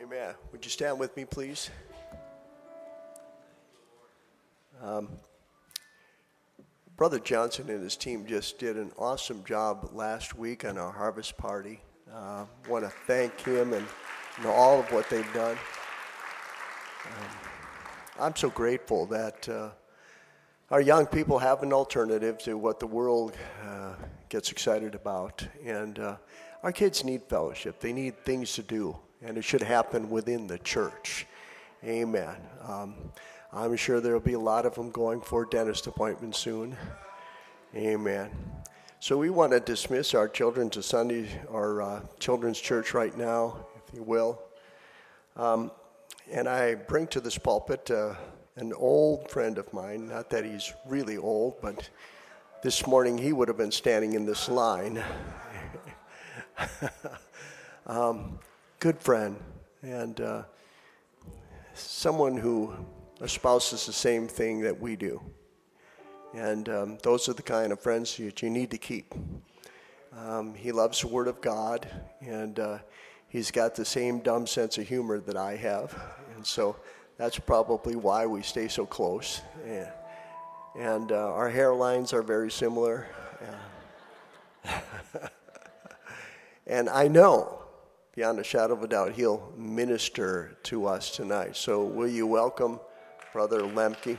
Amen. Would you stand with me, please? Brother Johnson and his team just did an awesome job last week on our harvest party. Want to thank him and all of what they've done. I'm so grateful that our young people have an alternative to what the world gets excited about. And our kids need fellowship. They need things to do. And it should happen within the church. Amen. I'm sure there will be a lot of them going for dentist appointments soon. Amen. So we want to dismiss our children to Sunday, our children's church right now, if you will. And I bring to this pulpit an old friend of mine, not that he's really old, but this morning he would have been standing in this line. Good friend, and someone who espouses the same thing that we do. And those are the kind of friends that you need to keep. He loves the Word of God, and he's got the same dumb sense of humor that I have. And so that's probably why we stay so close. And our hairlines are very similar. And I know, beyond a shadow of a doubt, he'll minister to us tonight. So will you welcome Brother Lemke?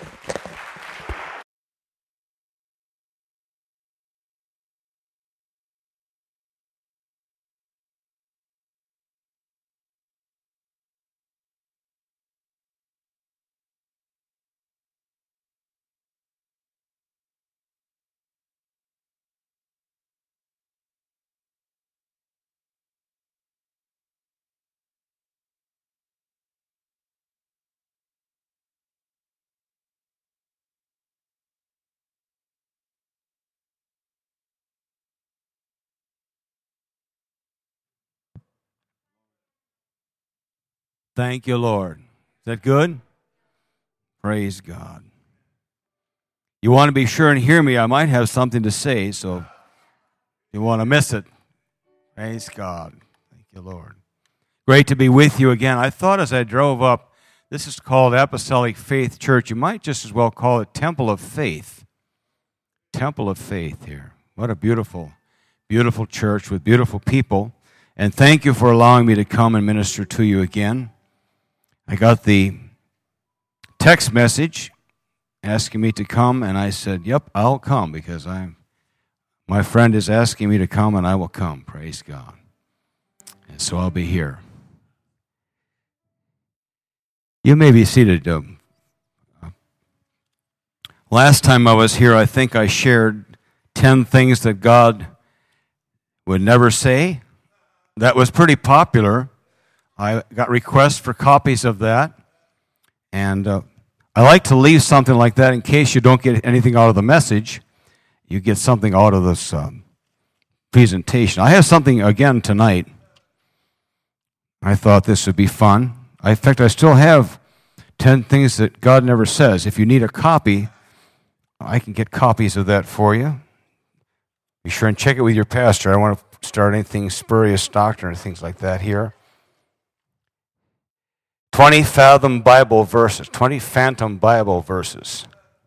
Thank you, Lord. Is that good? Praise God. You want to be sure and hear me. I might have something to say, so you want to miss it. Praise God. Thank you, Lord. Great to be with you again. I thought as I drove up, this is called Apostolic Faith Church. You might just as well call it Temple of Faith. Temple of Faith here. What a beautiful, beautiful church with beautiful people. And thank you for allowing me to come and minister to you again. I got the text message asking me to come, and I said, yep, I'll come because my friend is asking me to come, and I will come. Praise God. And so I'll be here. You may be seated. Last time I was here, I think I shared 10 things that God would never say. That was pretty popular. I got requests for copies of that, and I like to leave something like that in case you don't get anything out of the message. You get something out of this presentation. I have something again tonight. I thought this would be fun. In fact, I still have 10 things that God never says. If you need a copy, I can get copies of that for you. Be sure and check it with your pastor. I don't want to start anything spurious doctrine or things like that here. 20 phantom Bible verses. Phantom Bible verses.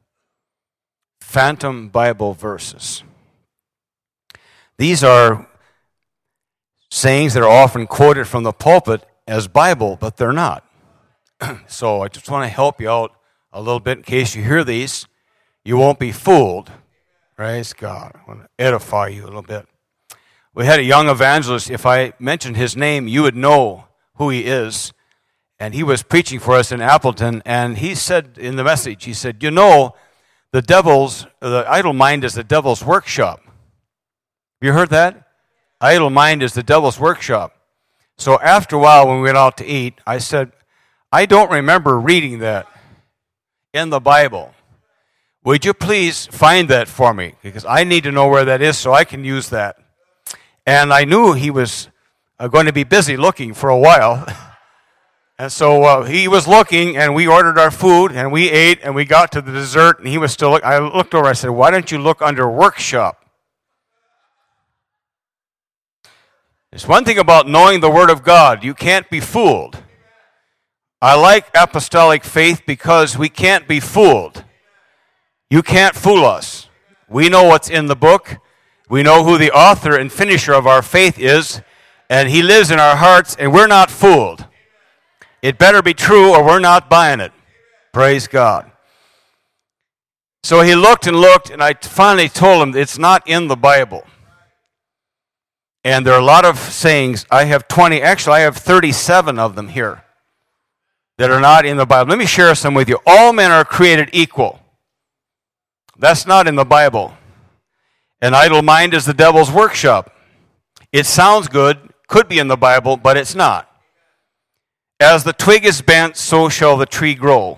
These are sayings that are often quoted from the pulpit as Bible, but they're not. So I just want to help you out a little bit in case you hear these. You won't be fooled. Praise God. I want to edify you a little bit. We had a young evangelist. If I mentioned his name, you would know who he is. And he was preaching for us in Appleton, and he said in the message, he said, the idle mind is the devil's workshop. Have you heard that? Idle mind is the devil's workshop. So after a while, when we went out to eat, I said, I don't remember reading that in the Bible. Would you please find that for me? Because I need to know where that is so I can use that. And I knew he was going to be busy looking for a while. And so he was looking, and we ordered our food, and we ate, and we got to the dessert, and he was still looking. I looked over, I said, why don't you look under workshop? There's one thing about knowing the Word of God. You can't be fooled. I like apostolic faith because we can't be fooled. You can't fool us. We know what's in the book. We know who the author and finisher of our faith is, and he lives in our hearts, and we're not fooled. It better be true or we're not buying it. Praise God. So he looked, and I finally told him it's not in the Bible. And there are a lot of sayings. I have 37 of them here that are not in the Bible. Let me share some with you. All men are created equal. That's not in the Bible. An idle mind is the devil's workshop. It sounds good, could be in the Bible, but it's not. As the twig is bent, so shall the tree grow.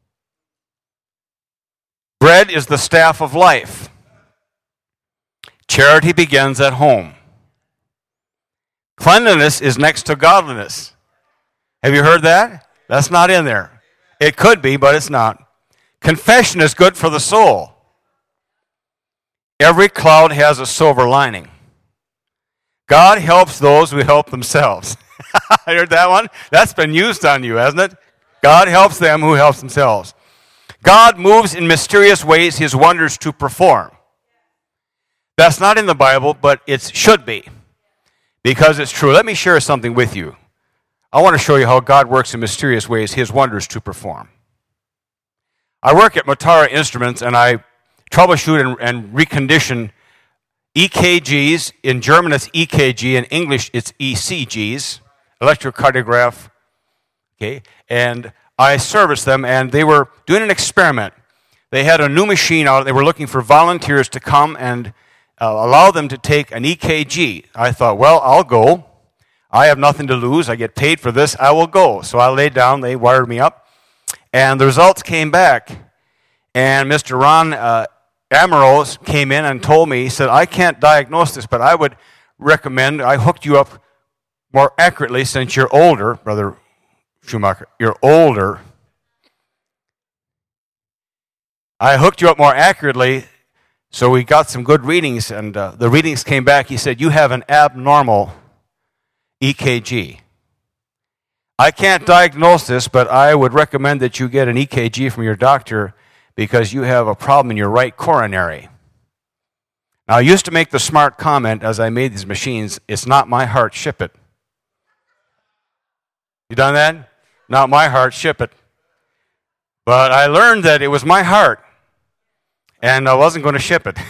Bread is the staff of life. Charity begins at home. Cleanliness is next to godliness. Have you heard that? That's not in there. It could be, but it's not. Confession is good for the soul. Every cloud has a silver lining. God helps those who help themselves. I heard that one? That's been used on you, hasn't it? God helps them who help themselves. God moves in mysterious ways his wonders to perform. That's not in the Bible, but it should be, because it's true. Let me share something with you. I want to show you how God works in mysterious ways his wonders to perform. I work at Motara Instruments, and I troubleshoot and recondition EKGs. In German, it's EKG. In English, it's ECGs, electrocardiograph. Okay, and I serviced them, and they were doing an experiment. They had a new machine out. They were looking for volunteers to come and allow them to take an EKG. I thought, well, I'll go. I have nothing to lose. I get paid for this. I will go. So I laid down. They wired me up. And the results came back. And Mr. Ron Amoros came in and told me, he said, I can't diagnose this, but I would recommend, I hooked you up more accurately since you're older, Brother Schumacher, you're older. I hooked you up more accurately, so we got some good readings, and the readings came back. He said, you have an abnormal EKG. I can't diagnose this, but I would recommend that you get an EKG from your doctor because you have a problem in your right coronary. Now, I used to make the smart comment as I made these machines, it's not my heart, ship it. You done that? Not my heart, ship it. But I learned that it was my heart, and I wasn't going to ship it.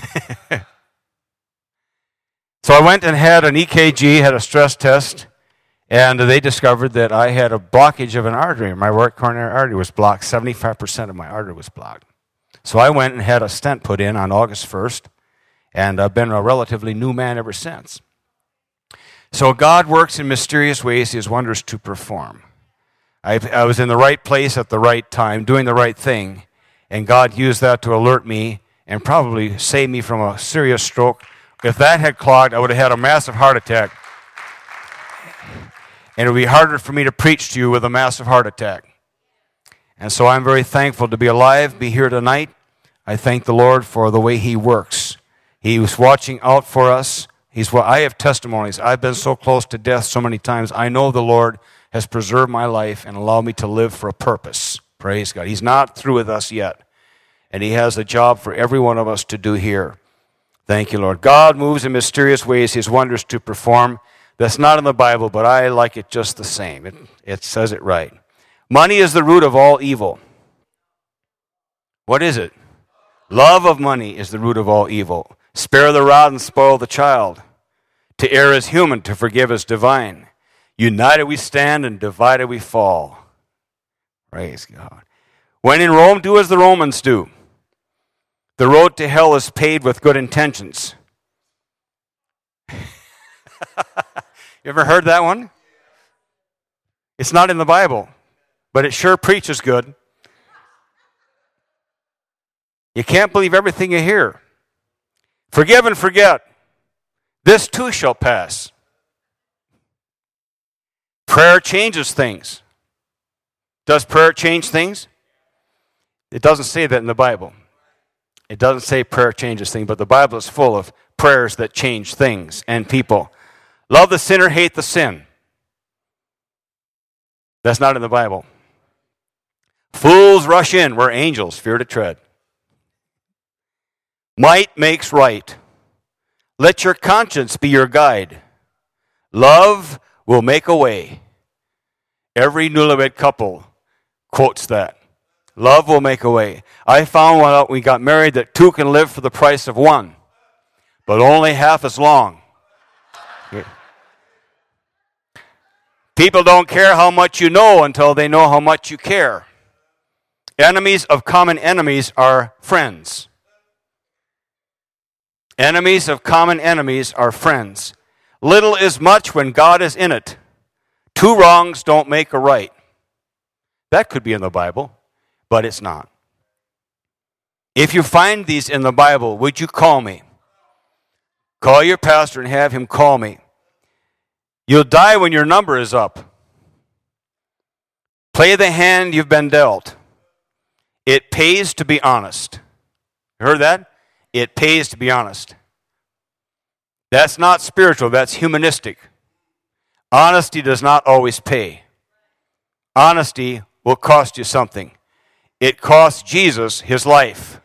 So I went and had an EKG, had a stress test, and they discovered that I had a blockage of an artery. My right coronary artery was blocked. 75% of my artery was blocked. So I went and had a stent put in on August 1st, and I've been a relatively new man ever since. So God works in mysterious ways, his wonders to perform. I was in the right place at the right time, doing the right thing, and God used that to alert me and probably save me from a serious stroke. If that had clogged, I would have had a massive heart attack. And it would be harder for me to preach to you with a massive heart attack. And so I'm very thankful to be alive, be here tonight. I thank the Lord for the way he works. He was watching out for us. I have testimonies. I've been so close to death so many times. I know the Lord has preserved my life and allowed me to live for a purpose. Praise God. He's not through with us yet. And he has a job for every one of us to do here. Thank you, Lord. God moves in mysterious ways, his wonders to perform. That's not in the Bible, but I like it just the same. It says it right. Money is the root of all evil. What is it? Love of money is the root of all evil. Spare the rod and spoil the child. To err is human, to forgive is divine. United we stand and divided we fall. Praise God. When in Rome, do as the Romans do. The road to hell is paved with good intentions. You ever heard that one? It's not in the Bible, but it sure preaches good. You can't believe everything you hear. Forgive and forget. This too shall pass. Prayer changes things. Does prayer change things? It doesn't say that in the Bible. It doesn't say prayer changes things, but the Bible is full of prayers that change things and people. Love the sinner, hate the sin. That's not in the Bible. Fools rush in where angels fear to tread. Might makes right. Let your conscience be your guide. Love will make a way. Every newlywed couple quotes that. Love will make a way. I found when we got married that two can live for the price of one, but only half as long. People don't care how much you know until they know how much you care. Enemies of common enemies are friends. Enemies of common enemies are friends. Little is much when God is in it. Two wrongs don't make a right. That could be in the Bible, but it's not. If you find these in the Bible, would you call me? Call your pastor and have him call me. You'll die when your number is up. Play the hand you've been dealt. It pays to be honest. You heard that? It pays to be honest. That's not spiritual, that's humanistic. Honesty does not always pay. Honesty will cost you something. It cost Jesus his life.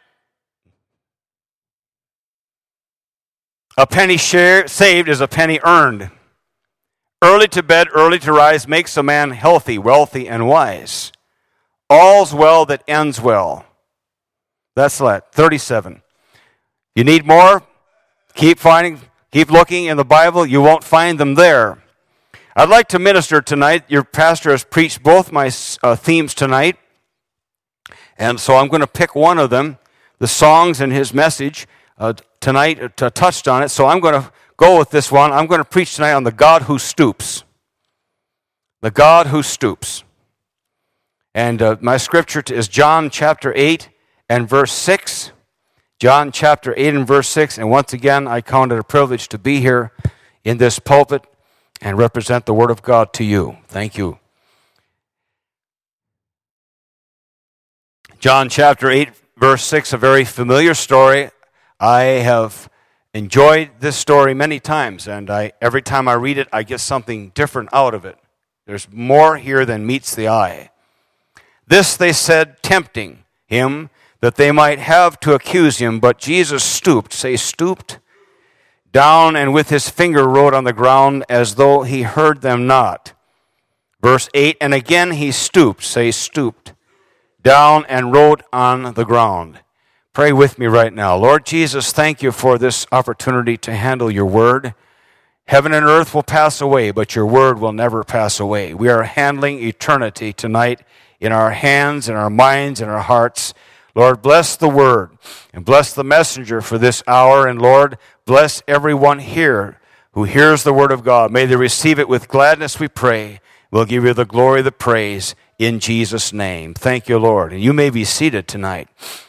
A penny saved is a penny earned. Early to bed, early to rise makes a man healthy, wealthy, and wise. All's well that ends well. That's that. 37. You need more? Keep looking in the Bible. You won't find them there. I'd like to minister tonight. Your pastor has preached both my themes tonight. And so I'm going to pick one of them. The songs in his message tonight touched on it. So I'm going to go with this one. I'm going to preach tonight on the God who stoops. The God who stoops. And my scripture is John chapter 8 and verse 6. John chapter 8 and verse 6. And once again, I count it a privilege to be here in this pulpit and represent the Word of God to you. Thank you. John chapter 8, verse 6, a very familiar story. I have enjoyed this story many times, and every time I read it, I get something different out of it. There's more here than meets the eye. This they said, tempting him, that they might have to accuse him. But Jesus stooped, say stooped, down and with his finger wrote on the ground as though he heard them not. Verse 8, and again he stooped, say stooped, down and wrote on the ground. Pray with me right now. Lord Jesus, thank you for this opportunity to handle your word. Heaven and earth will pass away, but your word will never pass away. We are handling eternity tonight in our hands, in our minds, in our hearts. Lord, bless the word and bless the messenger for this hour. And Lord, bless everyone here who hears the word of God. May they receive it with gladness, we pray. We'll give you the glory, the praise in Jesus' name. Thank you, Lord. And you may be seated tonight.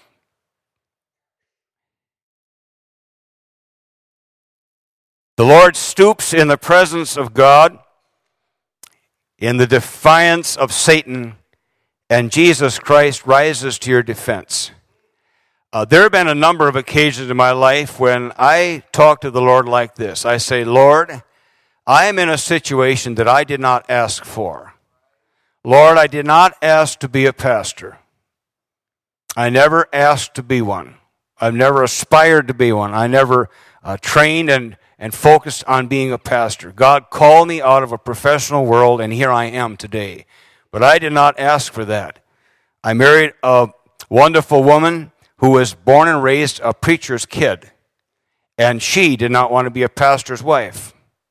The Lord stoops in the presence of God, in the defiance of Satan, and Jesus Christ rises to your defense. There have been a number of occasions in my life when I talk to the Lord like this. I say, Lord, I am in a situation that I did not ask for. Lord, I did not ask to be a pastor. I never asked to be one. I've never aspired to be one. I never trained and focused on being a pastor. God called me out of a professional world, and here I am today. But I did not ask for that. I married a wonderful woman who was born and raised a preacher's kid, and she did not want to be a pastor's wife.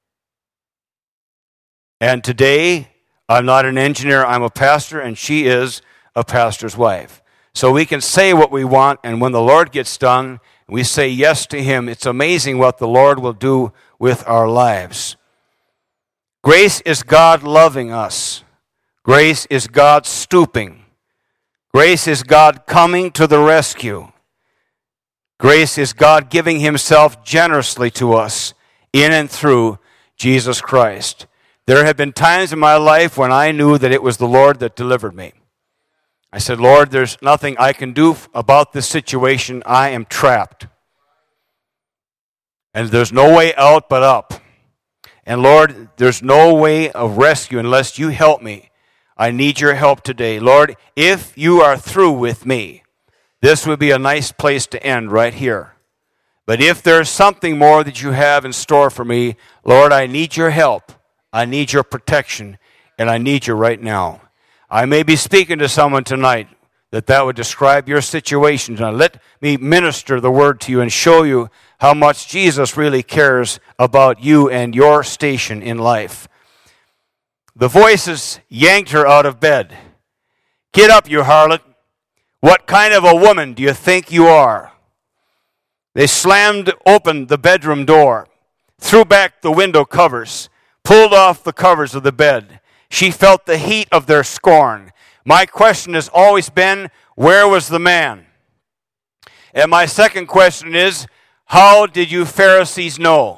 And today, I'm not an engineer, I'm a pastor, and she is a pastor's wife. So we can say what we want, and when the Lord gets done, we say yes to him. It's amazing what the Lord will do with our lives. Grace is God loving us. Grace is God stooping. Grace is God coming to the rescue. Grace is God giving himself generously to us in and through Jesus Christ. There have been times in my life when I knew that it was the Lord that delivered me. I said, Lord, there's nothing I can do about this situation. I am trapped. And there's no way out but up. And Lord, there's no way of rescue unless you help me. I need your help today. Lord, if you are through with me, this would be a nice place to end right here. But if there's something more that you have in store for me, Lord, I need your help. I need your protection, and I need you right now. I may be speaking to someone tonight that would describe your situation. Now, let me minister the word to you and show you how much Jesus really cares about you and your station in life. The voices yanked her out of bed. Get up, you harlot. What kind of a woman do you think you are? They slammed open the bedroom door, threw back the window covers, pulled off the covers of the bed. She felt the heat of their scorn. My question has always been, where was the man? And my second question is, how did you Pharisees know?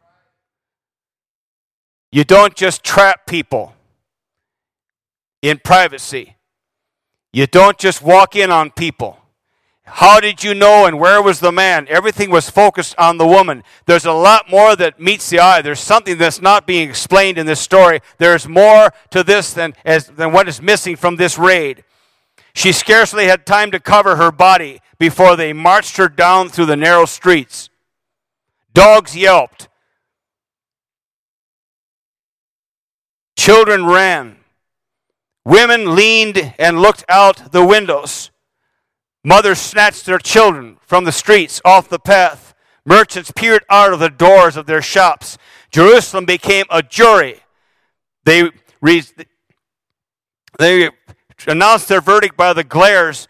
You don't just trap people in privacy. You don't just walk in on people. How did you know, and where was the man? Everything was focused on the woman. There's a lot more that meets the eye. There's something that's not being explained in this story. There's more to this than what is missing from this raid. She scarcely had time to cover her body before they marched her down through the narrow streets. Dogs yelped. Children ran. Women leaned and looked out the windows. Mothers snatched their children from the streets, off the path. Merchants peered out of the doors of their shops. Jerusalem became a jury. They announced their verdict by the glares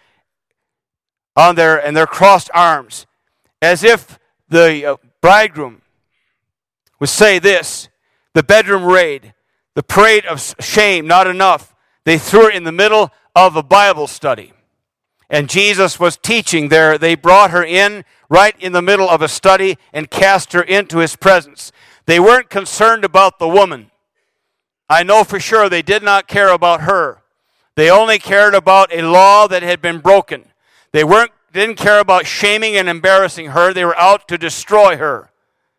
on their crossed arms, as if the bridegroom would say this: the bedroom raid, the parade of shame, not enough. They threw it in the middle of a Bible study. And Jesus was teaching there. They brought her in right in the middle of a study and cast her into his presence. They weren't concerned about the woman. I know for sure they did not care about her. They only cared about a law that had been broken. They didn't care about shaming and embarrassing her. They were out to destroy her.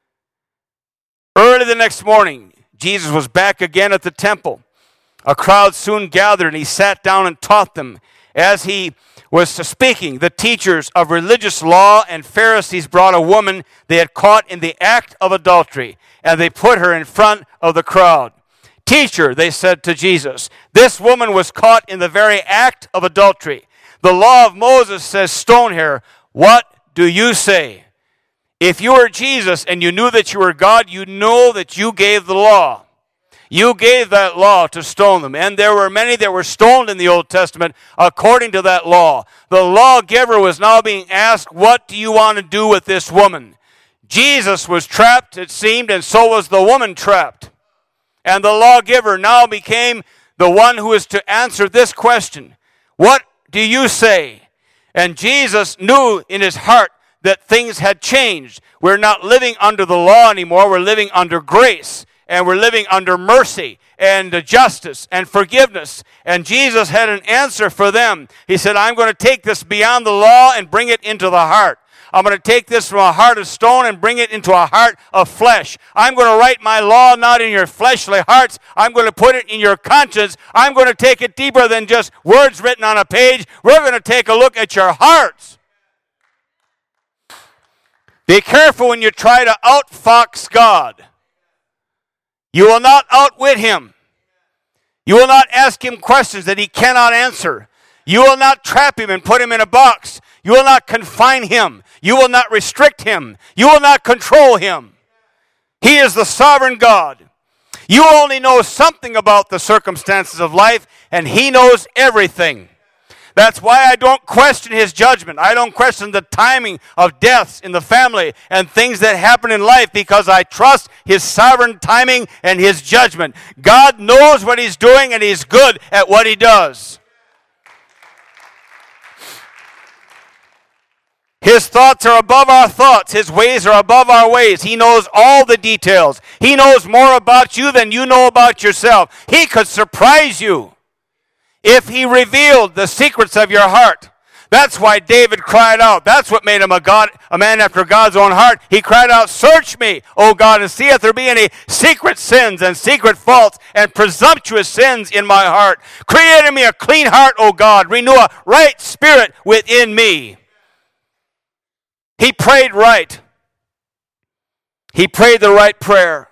Early the next morning, Jesus was back again at the temple. A crowd soon gathered, and he sat down and taught them. As he was speaking, the teachers of religious law and Pharisees brought a woman they had caught in the act of adultery, and they put her in front of the crowd. Teacher, they said to Jesus, this woman was caught in the very act of adultery. The law of Moses says stone her. What do you say? If you were Jesus and you knew that you were God, you know that you gave the law. You gave that law to stone them. And there were many that were stoned in the Old Testament according to that law. The lawgiver was now being asked, what do you want to do with this woman? Jesus was trapped, it seemed, and so was the woman trapped. And the lawgiver now became the one who is to answer this question. What do you say? And Jesus knew in his heart that things had changed. We're not living under the law anymore. We're living under grace. And we're living under mercy and justice and forgiveness. And Jesus had an answer for them. He said, I'm going to take this beyond the law and bring it into the heart. I'm going to take this from a heart of stone and bring it into a heart of flesh. I'm going to write my law not in your fleshly hearts. I'm going to put it in your conscience. I'm going to take it deeper than just words written on a page. We're going to take a look at your hearts. Be careful when you try to outfox God. You will not outwit him. You will not ask him questions that he cannot answer. You will not trap him and put him in a box. You will not confine him. You will not restrict him. You will not control him. He is the sovereign God. You only know something about the circumstances of life, and he knows everything. That's why I don't question his judgment. I don't question the timing of deaths in the family and things that happen in life, because I trust his sovereign timing and his judgment. God knows what he's doing, and he's good at what he does. His thoughts are above our thoughts. His ways are above our ways. He knows all the details. He knows more about you than you know about yourself. He could surprise you if he revealed the secrets of your heart. That's why David cried out. That's what made him a man after God's own heart. He cried out, "Search me, O God, and see if there be any secret sins and secret faults and presumptuous sins in my heart. Create in me a clean heart, O God. Renew a right spirit within me." He prayed right. He prayed the right prayer.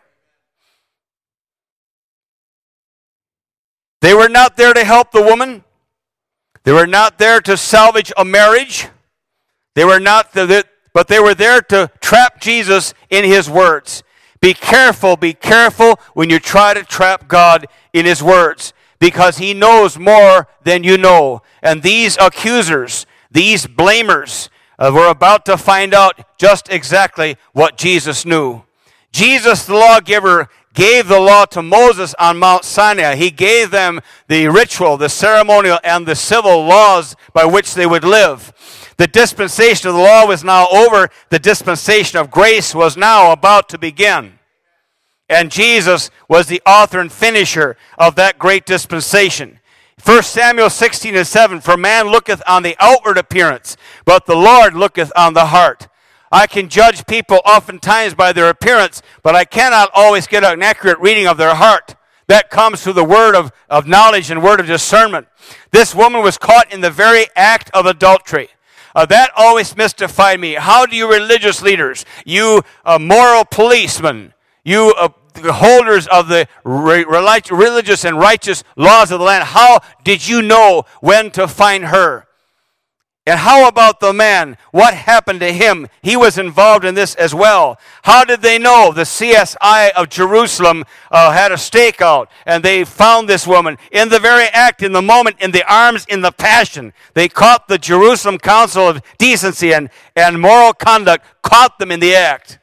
They were not there to help the woman. They were not there to salvage a marriage. They were not, but they were there to trap Jesus in his words. Be careful when you try to trap God in his words, because he knows more than you know. And these accusers, these blamers, were about to find out just exactly what Jesus knew. Jesus, the lawgiver, gave the law to Moses on Mount Sinai. He gave them the ritual, the ceremonial, and the civil laws by which they would live. The dispensation of the law was now over. The dispensation of grace was now about to begin. And Jesus was the author and finisher of that great dispensation. 1 Samuel 16:7, "For man looketh on the outward appearance, but the Lord looketh on the heart." I can judge people oftentimes by their appearance, but I cannot always get an accurate reading of their heart. That comes through the word of knowledge and word of discernment. This woman was caught in the very act of adultery. That always mystified me. How do you religious leaders, you moral policemen, you the holders of the religious and righteous laws of the land, how did you know when to find her? And how about the man? What happened to him? He was involved in this as well. How did they know? The CSI of Jerusalem had a stakeout, and they found this woman in the very act, in the moment, in the arms, in the passion. They caught the Jerusalem Council of Decency and Moral Conduct, caught them in the act.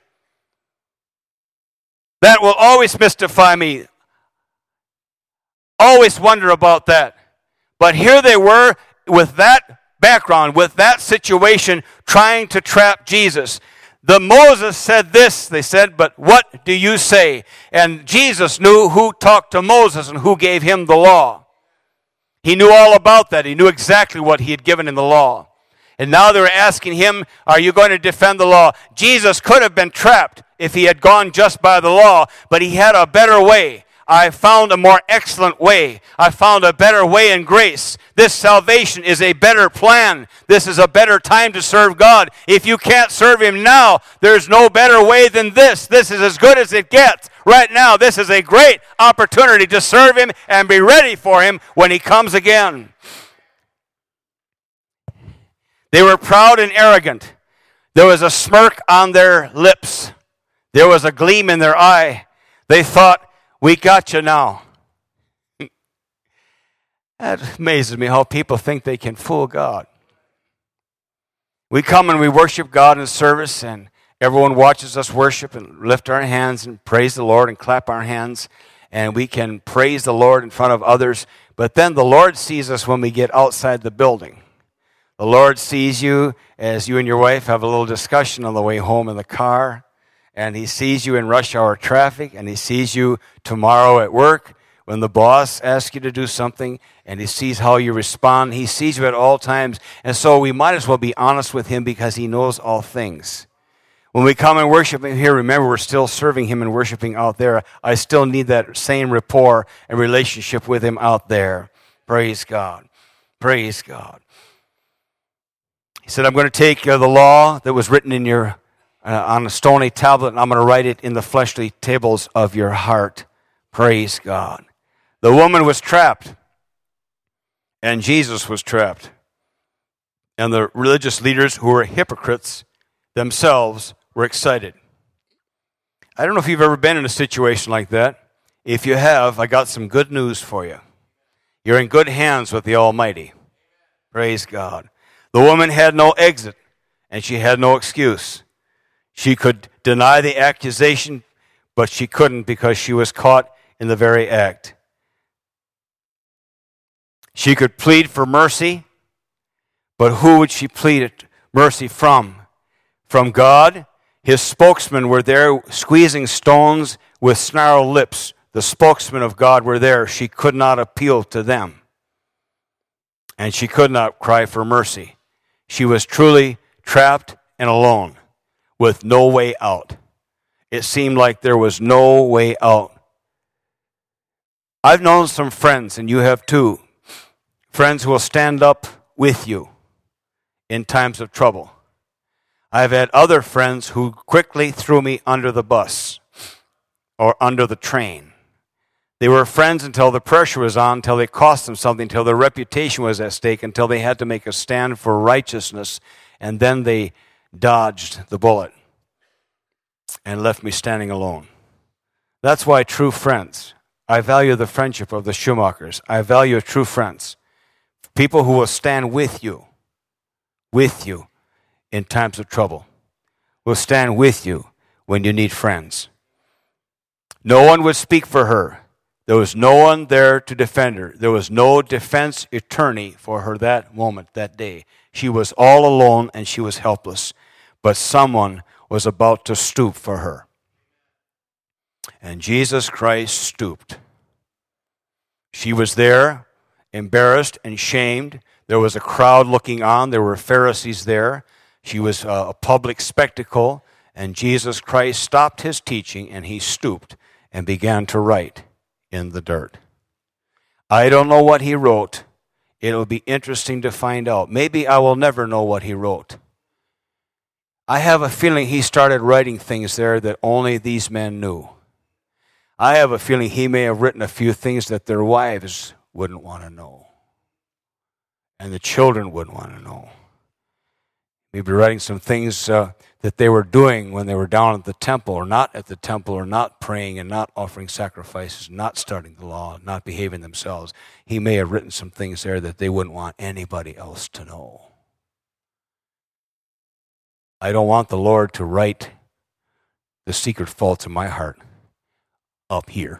That will always mystify me. Always wonder about that. But here they were with that background, with that situation, trying to trap Jesus. The Moses said this, they said, "But what do you say?" And Jesus knew who talked to Moses and who gave him the law. He knew all about that. He knew exactly what he had given in the law. And now they were asking him, "Are you going to defend the law?" Jesus could have been trapped if he had gone just by the law, but he had a better way. I found a more excellent way. I found a better way in grace. This salvation is a better plan. This is a better time to serve God. If you can't serve him now, there's no better way than this. This is as good as it gets. Right now, this is a great opportunity to serve him and be ready for him when he comes again. They were proud and arrogant. There was a smirk on their lips. There was a gleam in their eye. They thought, "We got you now." That amazes me how people think they can fool God. We come and we worship God in service, and everyone watches us worship and lift our hands and praise the Lord and clap our hands, and we can praise the Lord in front of others. But then the Lord sees us when we get outside the building. The Lord sees you as you and your wife have a little discussion on the way home in the car, and he sees you in rush hour traffic, and he sees you tomorrow at work when the boss asks you to do something, and he sees how you respond. He sees you at all times, and so we might as well be honest with him because he knows all things. When we come and worship him here, remember we're still serving him and worshiping out there. I still need that same rapport and relationship with him out there. Praise God. Praise God. He said, "I'm going to take the law that was written in your on a stony tablet, and I'm going to write it in the fleshly tables of your heart." Praise God. The woman was trapped, and Jesus was trapped. And the religious leaders, who were hypocrites themselves, were excited. I don't know if you've ever been in a situation like that. If you have, I got some good news for you. You're in good hands with the Almighty. Praise God. The woman had no exit, and she had no excuse. She could deny the accusation, but she couldn't because she was caught in the very act. She could plead for mercy, but who would she plead mercy from? From God? His spokesmen were there squeezing stones with snarled lips. The spokesmen of God were there. She could not appeal to them. And she could not cry for mercy. She was truly trapped and alone with no way out. It seemed like there was no way out. I've known some friends, and you have too, friends who will stand up with you in times of trouble. I've had other friends who quickly threw me under the bus or under the train. They were friends until the pressure was on, until they cost them something, until their reputation was at stake, until they had to make a stand for righteousness, and then they dodged the bullet and left me standing alone. That's why true friends, I value the friendship of the Schumachers. I value true friends, people who will stand with you in times of trouble, will stand with you when you need friends. No one would speak for her. There was no one there to defend her. There was no defense attorney for her that moment, that day. She was all alone and she was helpless. But someone was about to stoop for her. And Jesus Christ stooped. She was there, embarrassed and shamed. There was a crowd looking on. There were Pharisees there. She was a public spectacle. And Jesus Christ stopped his teaching and he stooped and began to write in the dirt. I don't know what he wrote. It'll be interesting to find out. Maybe I will never know what he wrote. I have a feeling he started writing things there that only these men knew. I have a feeling he may have written a few things that their wives wouldn't want to know. And the children wouldn't want to know. Maybe writing some things that they were doing when they were down at the temple or not at the temple or not praying and not offering sacrifices, not studying the law, not behaving themselves. He may have written some things there that they wouldn't want anybody else to know. I don't want the Lord to write the secret faults of my heart up here.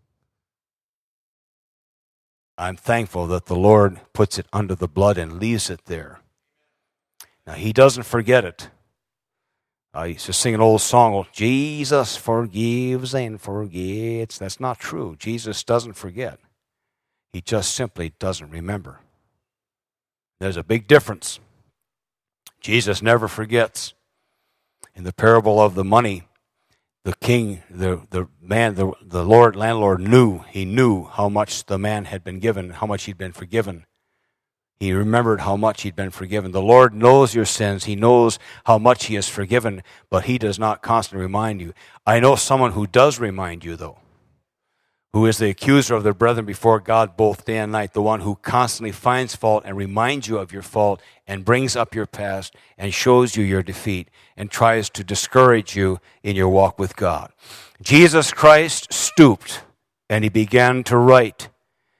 I'm thankful that the Lord puts it under the blood and leaves it there. Now, he doesn't forget it. I used to sing an old song, Jesus forgives and forgets. That's not true. Jesus doesn't forget. He just simply doesn't remember. There's a big difference. Jesus never forgets. In the parable of the money, the king, the man, the landlord knew. He knew how much the man had been given, how much he'd been forgiven. He remembered how much he'd been forgiven. The Lord knows your sins. He knows how much he has forgiven, but he does not constantly remind you. I know someone who does remind you, though, who is the accuser of their brethren before God both day and night, the one who constantly finds fault and reminds you of your fault and brings up your past and shows you your defeat and tries to discourage you in your walk with God. Jesus Christ stooped and he began to write.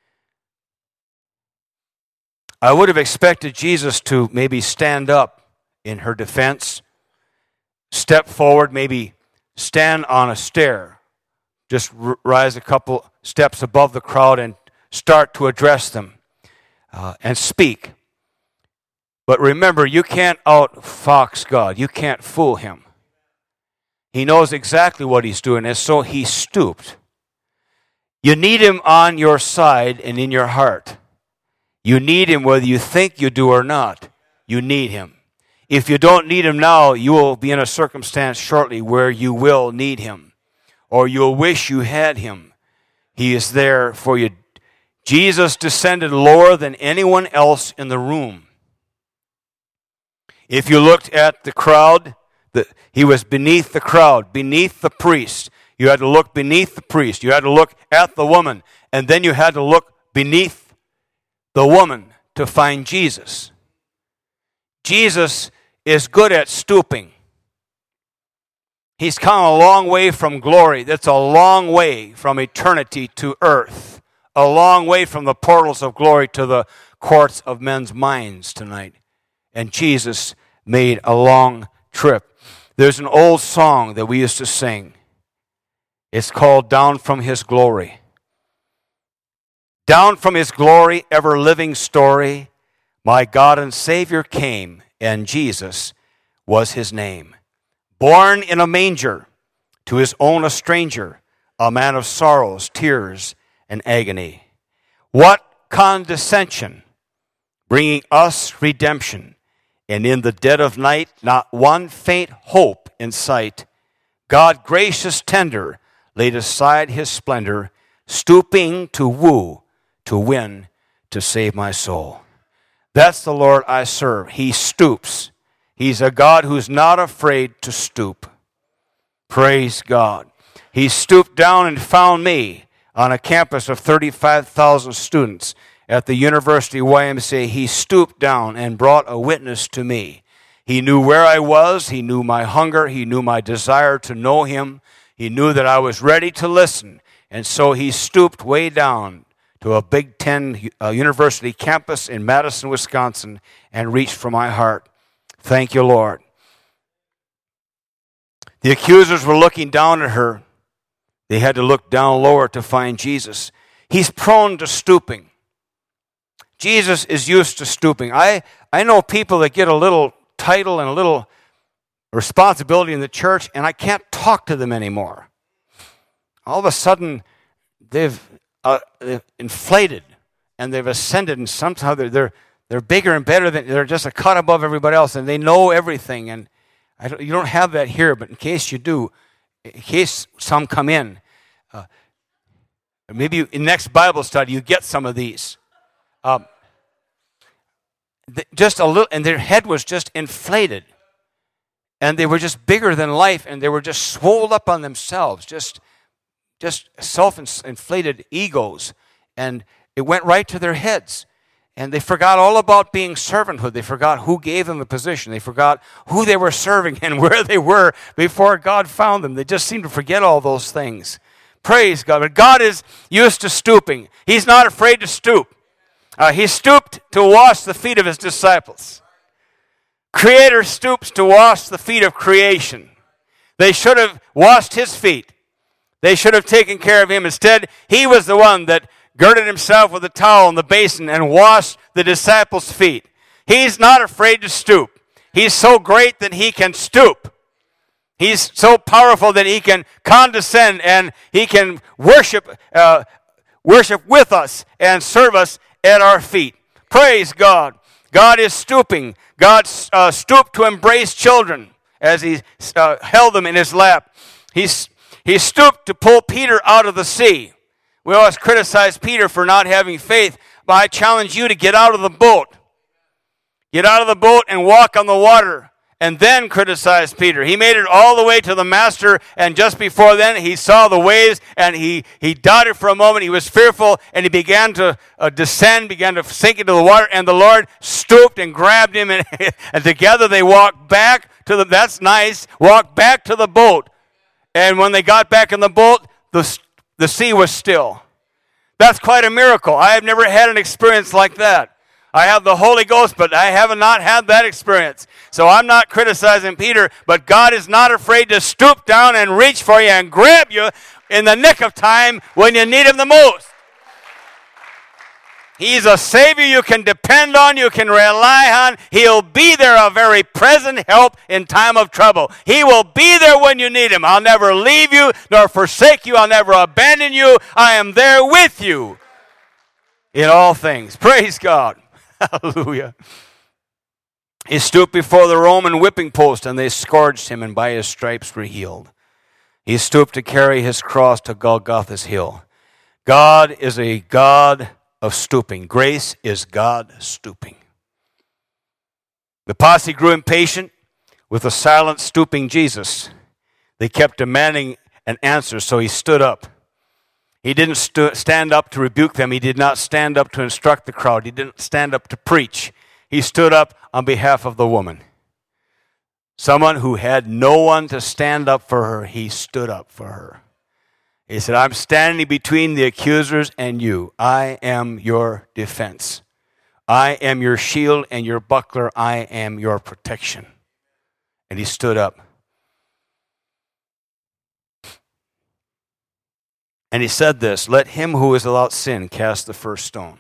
I would have expected Jesus to maybe stand up in her defense, step forward, maybe stand on a stair, just rise a couple steps above the crowd and start to address them and speak. But remember, you can't outfox God. You can't fool him. He knows exactly what he's doing, and so he stooped. You need him on your side and in your heart. You need him whether you think you do or not. You need him. If you don't need him now, you will be in a circumstance shortly where you will need him, or you'll wish you had him. He is there for you. Jesus descended lower than anyone else in the room. If you looked at the crowd, he was beneath the crowd, beneath the priest. You had to look beneath the priest. You had to look at the woman, and then you had to look beneath the woman to find Jesus. Jesus is good at stooping. He's come a long way from glory. That's a long way from eternity to earth. A long way from the portals of glory to the courts of men's minds tonight. And Jesus made a long trip. There's an old song that we used to sing. It's called Down from His Glory. Down from his glory, ever-living story, my God and Savior came, and Jesus was his name. Born in a manger, to his own a stranger, a man of sorrows, tears, and agony. What condescension, bringing us redemption, and in the dead of night, not one faint hope in sight. God, gracious tender, laid aside his splendor, stooping to woo, to win, to save my soul. That's the Lord I serve. He stoops. He's a God who's not afraid to stoop. Praise God. He stooped down and found me on a campus of 35,000 students at the University YMCA. He stooped down and brought a witness to me. He knew where I was. He knew my hunger. He knew my desire to know him. He knew that I was ready to listen. And so he stooped way down to a Big Ten university campus in Madison, Wisconsin, and reached for my heart. Thank you, Lord. The accusers were looking down at her. They had to look down lower to find Jesus. He's prone to stooping. Jesus is used to stooping. I know people that get a little title and a little responsibility in the church, and I can't talk to them anymore. All of a sudden, they've inflated and they've ascended, and somehow they're bigger and better than, they're just a cut above everybody else, and they know everything. And you don't have that here, but in case you do, in case some come in, maybe in next Bible study you get some of these. Just a little, and their head was just inflated, and they were just bigger than life, and they were just swelled up on themselves, just self-inflated egos, and it went right to their heads. And they forgot all about being servanthood. They forgot who gave them the position. They forgot who they were serving and where they were before God found them. They just seemed to forget all those things. Praise God. But God is used to stooping. He's not afraid to stoop. He stooped to wash the feet of his disciples. Creator stoops to wash the feet of creation. They should have washed his feet. They should have taken care of him. Instead, he was the one that girded himself with a towel in the basin and washed the disciples' feet. He's not afraid to stoop. He's so great that he can stoop. He's so powerful that he can condescend and he can worship with us and serve us at our feet. Praise God. God is stooping. God stooped to embrace children as he held them in his lap. He stooped to pull Peter out of the sea. We always criticize Peter for not having faith, but I challenge you to get out of the boat. Get out of the boat and walk on the water, and then criticize Peter. He made it all the way to the master, and just before then, he saw the waves, and he doubted for a moment. He was fearful, and he began to descend, began to sink into the water, and the Lord stooped and grabbed him, and together they walked back to the, that's nice, walked back to the boat. And when they got back in the boat, the sea was still. That's quite a miracle. I have never had an experience like that. I have the Holy Ghost, but I have not had that experience. So I'm not criticizing Peter, but God is not afraid to stoop down and reach for you and grab you in the nick of time when you need him the most. He's a Savior you can depend on, you can rely on. He'll be there, a very present help in time of trouble. He will be there when you need him. I'll never leave you nor forsake you. I'll never abandon you. I am there with you in all things. Praise God. Hallelujah. He stooped before the Roman whipping post, and they scourged him, and by his stripes were healed. He stooped to carry his cross to Golgotha's hill. God is a God of stooping. Grace is God stooping. The posse grew impatient with the silent, stooping Jesus. They kept demanding an answer, so he stood up. He didn't stand up to rebuke them. He did not stand up to instruct the crowd. He didn't stand up to preach. He stood up on behalf of the woman. Someone who had no one to stand up for her, he stood up for her. He said, I'm standing between the accusers and you. I am your defense. I am your shield and your buckler. I am your protection. And he stood up. And he said this, let him who is without sin cast the first stone.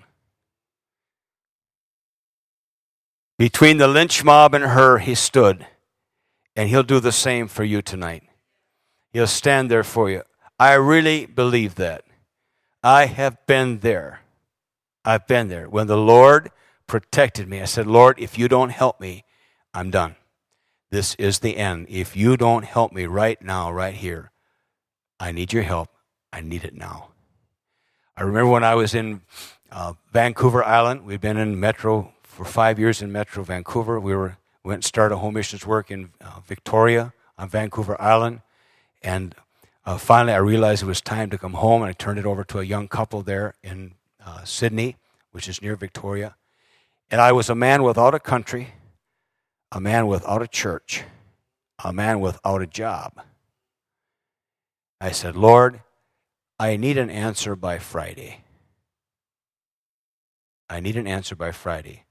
Between the lynch mob and her, he stood. And he'll do the same for you tonight. He'll stand there for you. I really believe that. I have been there. I've been there. When the Lord protected me, I said, Lord, if you don't help me, I'm done. This is the end. If you don't help me right now, right here, I need your help. I need it now. I remember when I was in Vancouver Island. We'd been in Metro for 5 years in Metro Vancouver. We went and started home missions work in Victoria on Vancouver Island. And finally I realized it was time to come home, and I turned it over to a young couple there in Sydney, which is near Victoria. And I was a man without a country, a man without a church, a man without a job. I said, Lord, I need an answer by Friday. I need an answer by Friday.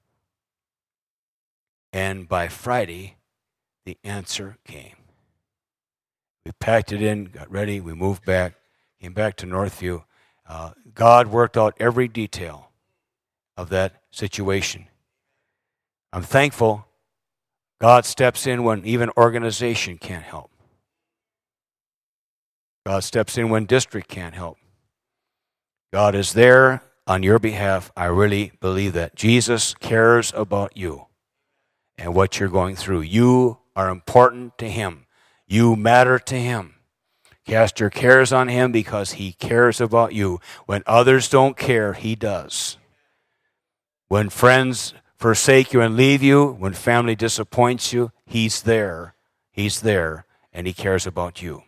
And by Friday, the answer came. We packed it in, got ready, we moved back, came back to Northview. God worked out every detail of that situation. I'm thankful God steps in when even organization can't help. God steps in when district can't help. God is there on your behalf. I really believe that. Jesus cares about you and what you're going through. You are important to Him. You matter to Him. Cast your cares on Him because He cares about you. When others don't care, He does. When friends forsake you and leave you, when family disappoints you, He's there. He's there, and He cares about you.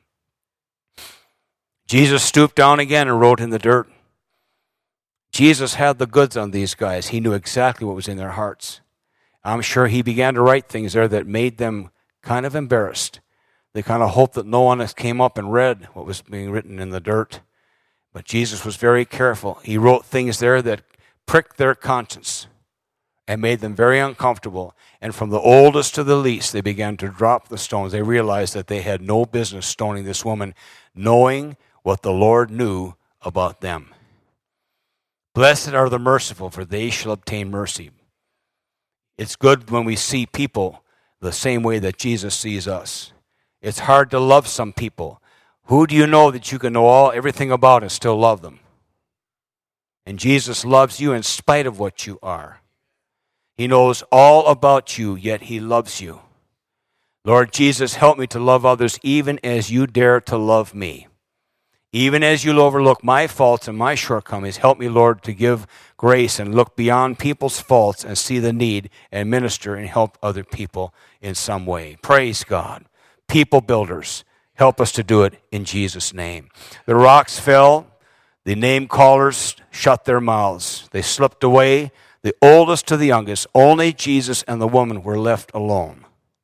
Jesus stooped down again and wrote in the dirt. Jesus had the goods on these guys. He knew exactly what was in their hearts. I'm sure He began to write things there that made them kind of embarrassed. They kind of hoped that no one came up and read what was being written in the dirt. But Jesus was very careful. He wrote things there that pricked their conscience and made them very uncomfortable. And from the oldest to the least, they began to drop the stones. They realized that they had no business stoning this woman, knowing what the Lord knew about them. Blessed are the merciful, for they shall obtain mercy. It's good when we see people the same way that Jesus sees us. It's hard to love some people. Who do you know that you can know everything about and still love them? And Jesus loves you in spite of what you are. He knows all about you, yet He loves you. Lord Jesus, help me to love others even as you dare to love me. Even as you'll overlook my faults and my shortcomings, help me, Lord, to give grace and look beyond people's faults and see the need and minister and help other people in some way. Praise God. People builders, help us to do it in Jesus' name. The rocks fell. The name callers shut their mouths. They slipped away, the oldest to the youngest. Only Jesus and the woman were left alone.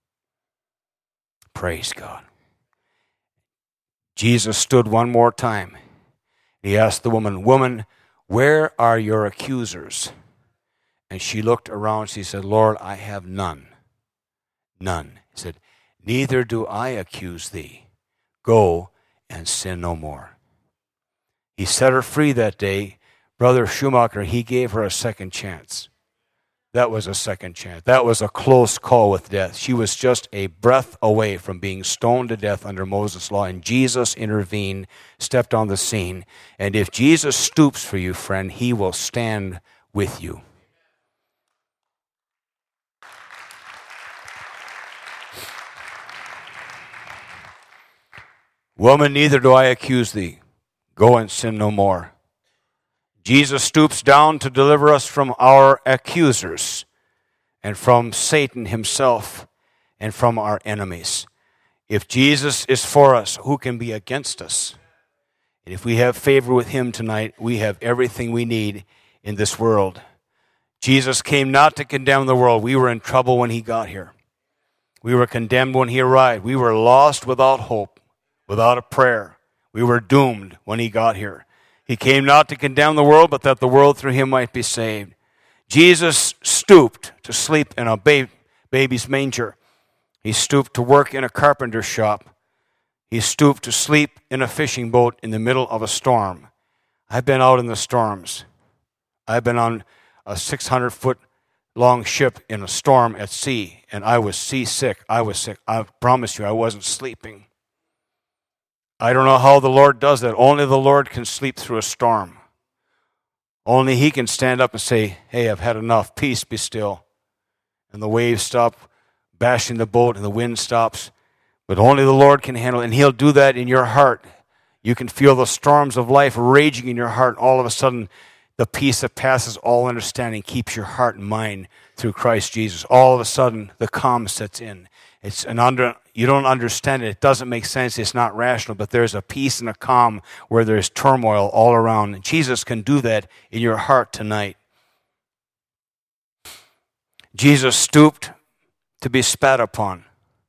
Praise God. Jesus stood one more time. He asked the woman, "Woman, where are your accusers?" And she looked around. She said, "Lord, I have none." None. He said, "Neither do I accuse thee. Go and sin no more." He set her free that day. Brother Schumacher, he gave her a second chance. That was a second chance. That was a close call with death. She was just a breath away from being stoned to death under Moses' law, and Jesus intervened, stepped on the scene. And if Jesus stoops for you, friend, He will stand with you. Woman, neither do I accuse thee. Go and sin no more. Jesus stoops down to deliver us from our accusers and from Satan himself and from our enemies. If Jesus is for us, who can be against us? And if we have favor with Him tonight, we have everything we need in this world. Jesus came not to condemn the world. We were in trouble when He got here. We were condemned when He arrived. We were lost without hope, without a prayer. We were doomed when He got here. He came not to condemn the world, but that the world through Him might be saved. Jesus stooped to sleep in a baby's manger. He stooped to work in a carpenter shop. He stooped to sleep in a fishing boat in the middle of a storm. I've been out in the storms. I've been on a 600-foot long ship in a storm at sea, and I was seasick. I was sick. I promise you, I wasn't sleeping. I don't know how the Lord does that. Only the Lord can sleep through a storm. Only He can stand up and say, "Hey, I've had enough. Peace, be still." And the waves stop bashing the boat and the wind stops. But only the Lord can handle it, and He'll do that in your heart. You can feel the storms of life raging in your heart. All of a sudden, the peace that passes all understanding keeps your heart and mind through Christ Jesus. All of a sudden, the calm sets in. You don't understand it. It doesn't make sense. It's not rational, but there's a peace and a calm where there's turmoil all around. And Jesus can do that in your heart tonight. Jesus stooped to be spat upon,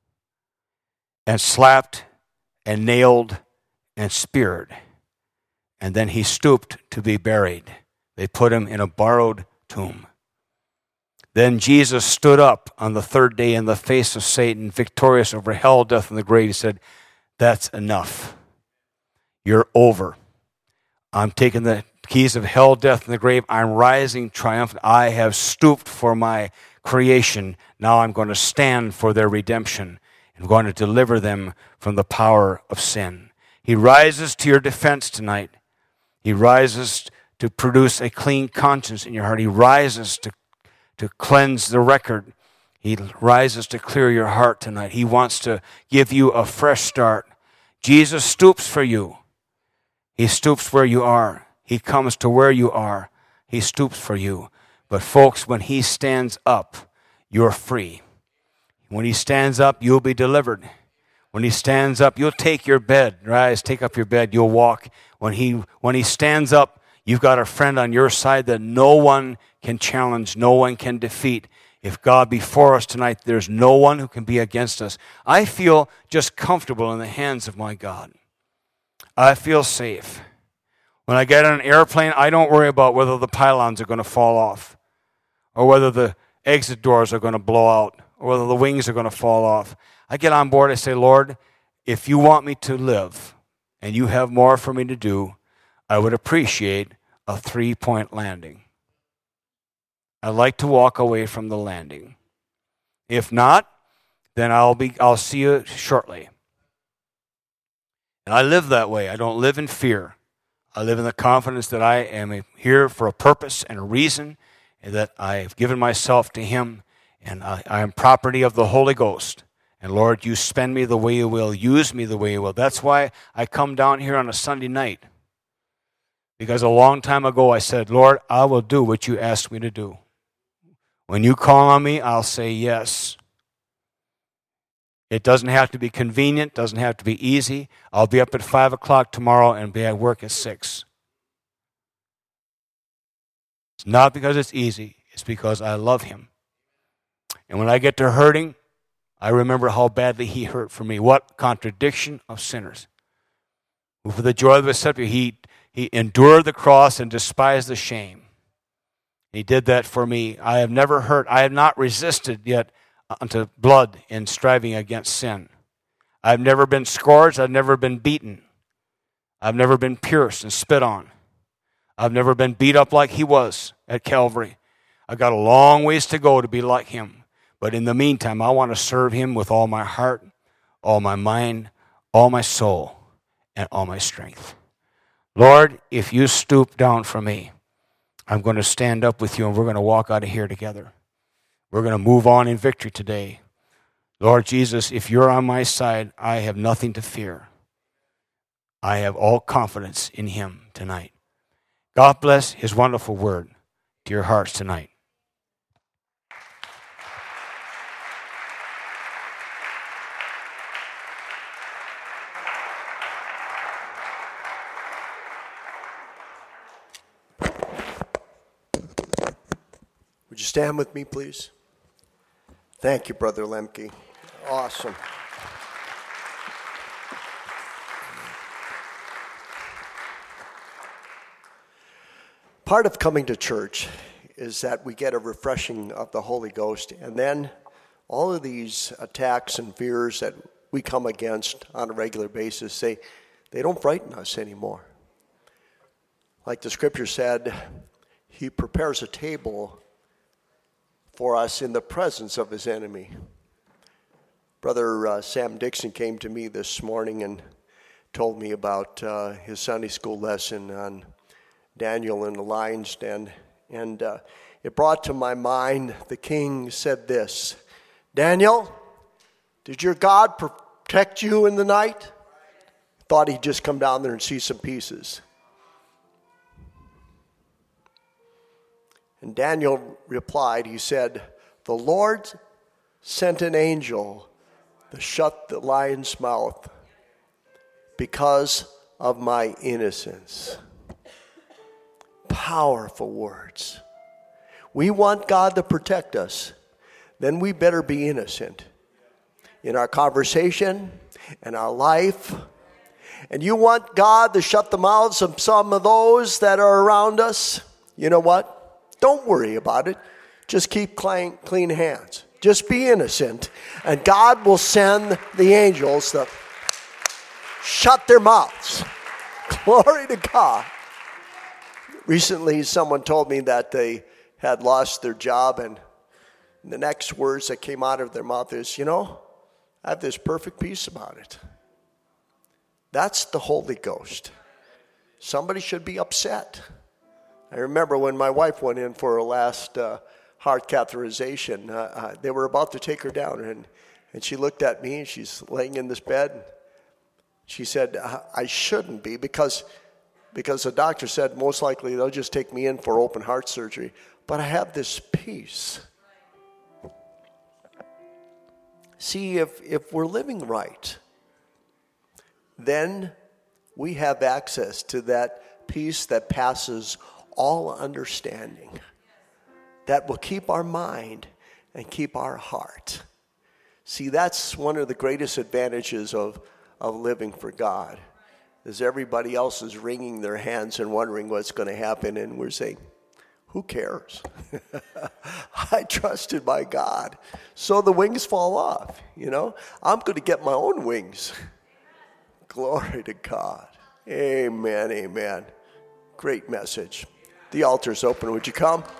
and slapped and nailed and speared. And then He stooped to be buried. They put Him in a borrowed tomb. Then Jesus stood up on the third day in the face of Satan, victorious over hell, death, and the grave. He said, "That's enough. You're over. I'm taking the keys of hell, death, and the grave. I'm rising triumphant. I have stooped for my creation. Now I'm going to stand for their redemption. I'm going to deliver them from the power of sin." He rises to your defense tonight. He rises to produce a clean conscience in your heart. He rises to cleanse the record. He rises to clear your heart tonight. He wants to give you a fresh start. Jesus stoops for you. He stoops where you are. He comes to where you are. He stoops for you. But folks, when He stands up, you're free. When He stands up, you'll be delivered. When He stands up, you'll take your bed. Rise, take up your bed, you'll walk. When he stands up, you've got a friend on your side that no one can challenge, no one can defeat. If God be for us tonight, there's no one who can be against us. I feel just comfortable in the hands of my God. I feel safe. When I get on an airplane, I don't worry about whether the pylons are going to fall off, or whether the exit doors are going to blow out, or whether the wings are going to fall off. I get on board, I say, "Lord, if you want me to live, and you have more for me to do, I would appreciate a 3-point landing. I'd like to walk away from the landing. If not, then I'll see you shortly." And I live that way. I don't live in fear. I live in the confidence that I am here for a purpose and a reason, and that I have given myself to Him, and I am property of the Holy Ghost. And Lord, you spend me the way you will, use me the way you will. That's why I come down here on a Sunday night. Because a long time ago I said, "Lord, I will do what you asked me to do. When you call on me, I'll say yes." It doesn't have to be convenient, doesn't have to be easy. I'll be up at 5 o'clock tomorrow and be at work at 6. It's not because it's easy, it's because I love Him. And when I get to hurting, I remember how badly He hurt for me. What contradiction of sinners. Who for the joy that was set before Him, He endured the cross and despised the shame. He did that for me. I have never hurt. I have not resisted yet unto blood in striving against sin. I've never been scourged. I've never been beaten. I've never been pierced and spit on. I've never been beat up like He was at Calvary. I've got a long ways to go to be like Him. But in the meantime, I want to serve Him with all my heart, all my mind, all my soul, and all my strength. Lord, if you stoop down for me, I'm going to stand up with you, and we're going to walk out of here together. We're going to move on in victory today. Lord Jesus, if you're on my side, I have nothing to fear. I have all confidence in Him tonight. God bless His wonderful word to your hearts tonight. Would you stand with me, please? Thank you, Brother Lemke. Awesome. Part of coming to church is that we get a refreshing of the Holy Ghost, and then all of these attacks and fears that we come against on a regular basis, they don't frighten us anymore. Like the scripture said, He prepares a table for us in the presence of His enemy. Brother Sam Dixon came to me this morning and told me about his Sunday school lesson on Daniel in the lion's den. And it brought to my mind, the king said this, "Daniel, Did your God protect you in the night? Thought he'd just come down there and see some pieces. And Daniel replied, he said, the Lord sent an angel to shut the lion's mouth because of my innocence. Powerful words. We want God to protect us, then we better be innocent in our conversation, in our life. And you want God to shut the mouths of some of those that are around us? You know what? Don't worry about it. Just keep clean hands. Just be innocent. And God will send the angels to shut their mouths. Glory to God. Recently, someone told me that they had lost their job, and the next words that came out of their mouth is, I have this perfect peace about it. That's the Holy Ghost. Somebody should be upset. I remember when my wife went in for her last heart catheterization, they were about to take her down, and she looked at me, and she's laying in this bed. She said, I shouldn't be, because the doctor said most likely they'll just take me in for open heart surgery. But I have this peace. See, if we're living right, then we have access to that peace that passes all understanding, that will keep our mind and keep our heart. See, that's one of the greatest advantages of living for God, is everybody else is wringing their hands and wondering what's going to happen, and we're saying, who cares? I trusted my God. So the wings fall off, I'm going to get my own wings. Glory to God. Amen, amen. Great message. The altar's open. Would you come?